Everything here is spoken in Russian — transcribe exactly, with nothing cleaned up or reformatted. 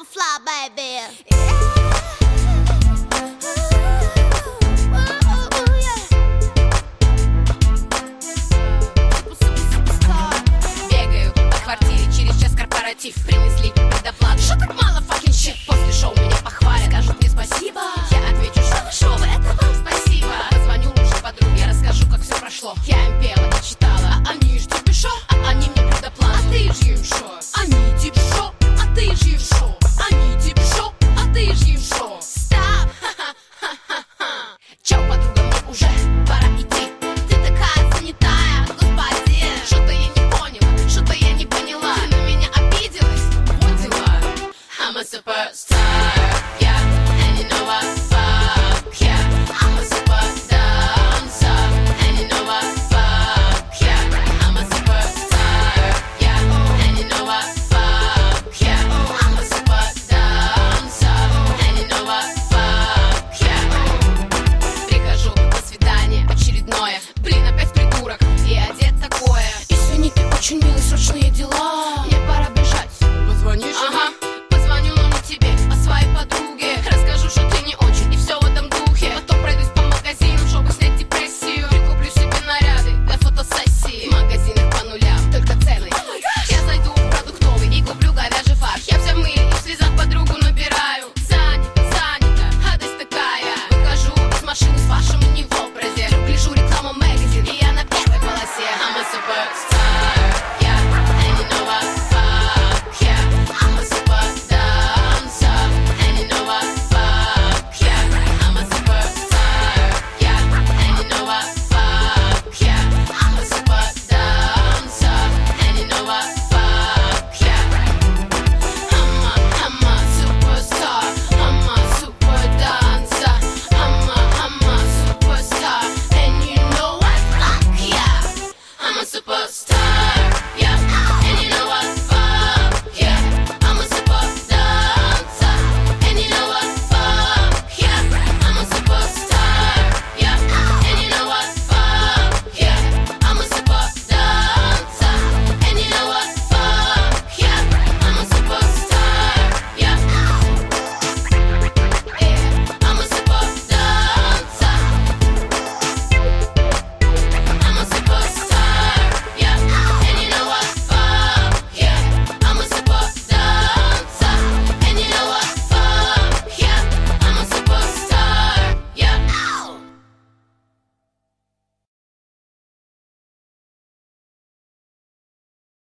fly, baby. Бегаю по квартире, через час корпоратив. Принесли предоплату. Что так мало fucking shit? После шоу меня похвалят, скажут мне спасибо. Я отвечу, что вы шоу, это вам спасибо. Позвоню лучше подруге, расскажу, как все прошло. Я им пела и читала, а они ж типа шо, а они мне предоплату. А ты ж им шо, они типа шо, а ты ж им шо, они типа шо, а ты ж им шо. Стоп! Чё, подруга, мне уже пора идти. Ты такая занятая, господи. Что-то я не поняла, что-то я не поняла. Ты на меня обиделась? Вот дела. I'm a superstar.